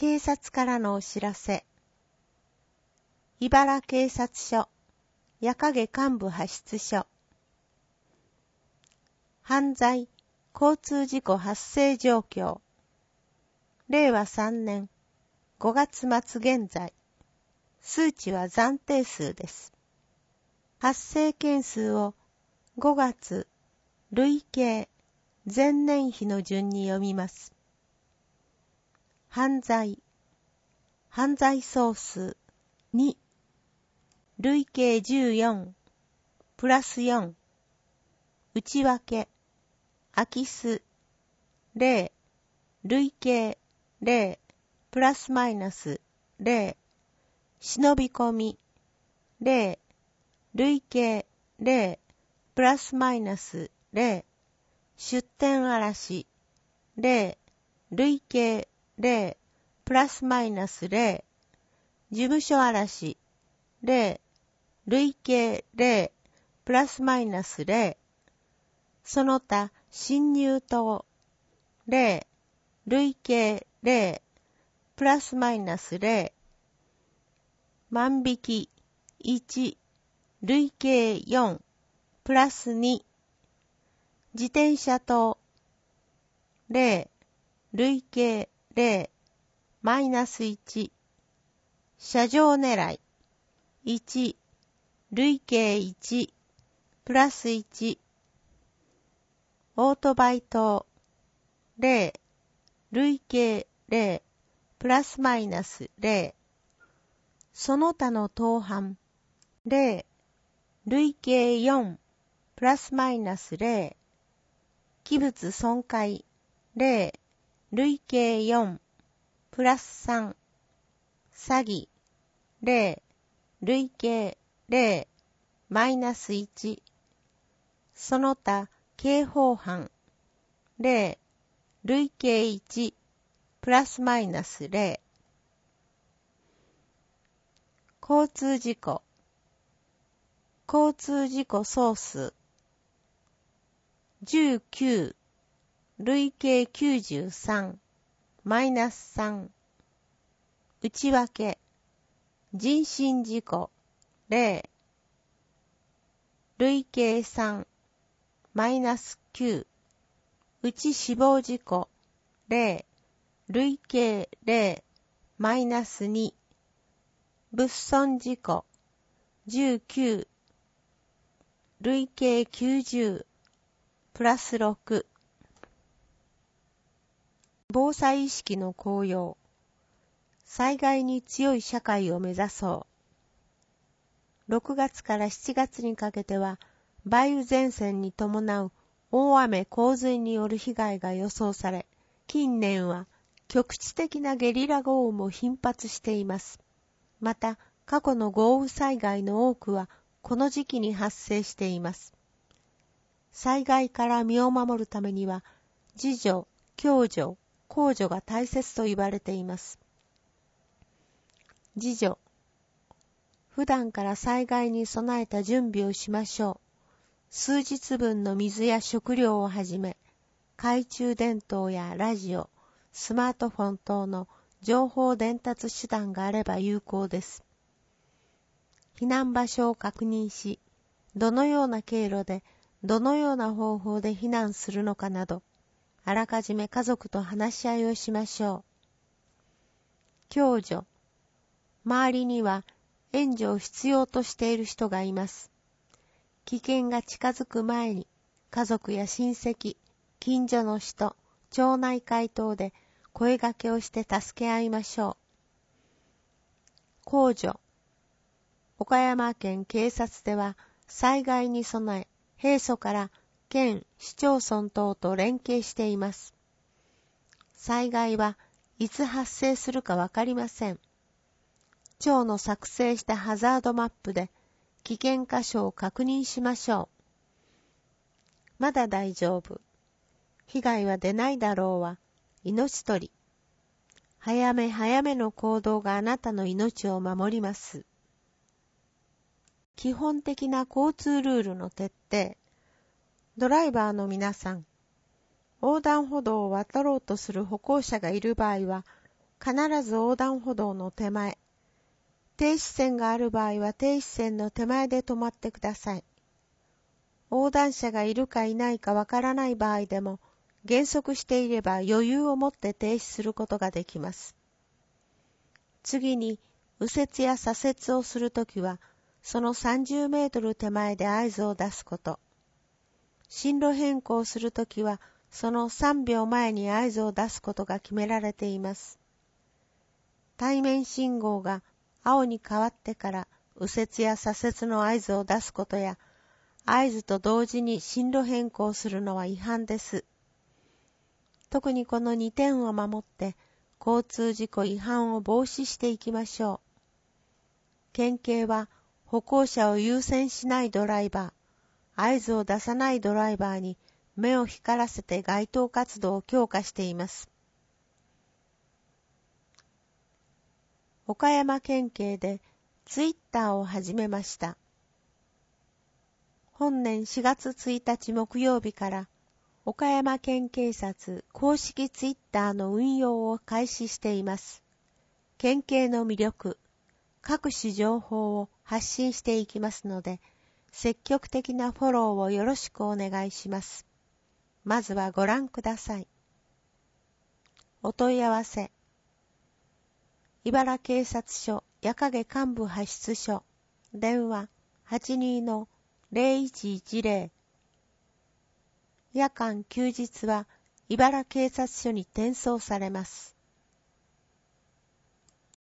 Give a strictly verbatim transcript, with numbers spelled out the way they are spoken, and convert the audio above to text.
警察からのお知らせ。茨警察署、矢影幹部派出所。犯罪、交通事故発生状況。れいわさんねんごがつ末現在。数値は暫定数です。発生件数をごがつ、累計、前年比の順に読みます。犯罪、犯罪総数に、累計じゅうよん、プラスよん、内訳、空き巣、ゼロ、累計ゼロ、プラスマイナスゼロ、忍び込み、ゼロ、累計ゼロ、プラスマイナスゼロ、出店嵐、ゼロ、累計ゼロ、プラスマイナスゼロ、事務所嵐、ゼロ、累計ゼロ、プラスマイナスゼロ、その他侵入等、ゼロ、累計ゼロ、プラスマイナスゼロ、万引きいち、累計よん、プラスに、自転車等、ゼロ、累計ゼロ、マイナスいち、車上狙い、いち、累計いち、プラスいち、オートバイ等、ゼロ、累計ゼロ、プラスマイナスゼロ、その他の盗犯、ゼロ、累計よん、プラスマイナスゼロ、器物損壊、ゼロ、累計よん、プラスさん、詐欺、ゼロ、累計ゼロ、マイナスいち、その他刑法犯、ゼロ、累計いち、プラスマイナスゼロ、交通事故、交通事故総数、じゅうきゅう、累計きゅうじゅうさん、マイナスさん、内訳、人身事故、ゼロ、累計さん、マイナスきゅう、内死亡事故、ゼロ、累計ゼロ、マイナスに、物損事故、じゅうきゅう、累計きゅうじゅう、プラスろく。防災意識の向揚。災害に強い社会を目指そう。ろくがつからしちがつにかけては、梅雨前線に伴う大雨洪水による被害が予想され、近年は局地的なゲリラ豪雨も頻発しています。また、過去の豪雨災害の多くはこの時期に発生しています。災害から身を守るためには、自助、共助、公助が大切と言われています。自助。普段から災害に備えた準備をしましょう。数日分の水や食料をはじめ、懐中電灯やラジオ、スマートフォン等の情報伝達手段があれば有効です。避難場所を確認し、どのような経路で、どのような方法で避難するのかなど、あらかじめ家族と話し合いをしましょう。共助。周りには援助を必要としている人がいます。危険が近づく前に、家族や親戚、近所の人、町内会等で声掛けをして助け合いましょう。公助。岡山県警察では災害に備え、平素から県、市町村等と連携しています。災害はいつ発生するかわかりません。町の作成したハザードマップで危険箇所を確認しましょう。まだ大丈夫。被害は出ないだろうは命取り。早め早めの行動があなたの命を守ります。基本的な交通ルールの徹底。ドライバーの皆さん、横断歩道を渡ろうとする歩行者がいる場合は、 必ず横断歩道の手前、停止線がある場合は停止線の手前で止まってください。横断者がいるかいないかわからない場合でも、減速していれば余裕を持って停止することができます。次に、右折や左折をするときは、そのさんじゅうメートル手前で合図を出すこと。進路変更するときは、そのさんびょうまえに合図を出すことが決められています。対面信号が青に変わってから右折や左折の合図を出すことや、合図と同時に進路変更するのは違反です。特にこのにてんを守って交通事故違反を防止していきましょう。県警は歩行者を優先しないドライバー、合図を出さないドライバーに目を光らせて街頭活動を強化しています。岡山県警でツイッターを始めました。本年しがつついたち木曜日から岡山県警察公式ツイッターの運用を開始しています。県警の魅力、各種情報を発信していきますので、積極的なフォローをよろしくお願いします。まずはご覧ください。お問い合わせ。茨警察署矢影幹部派出所、電話 はちにーのゼロいちいちゼロ。夜間休日は茨警察署に転送されます。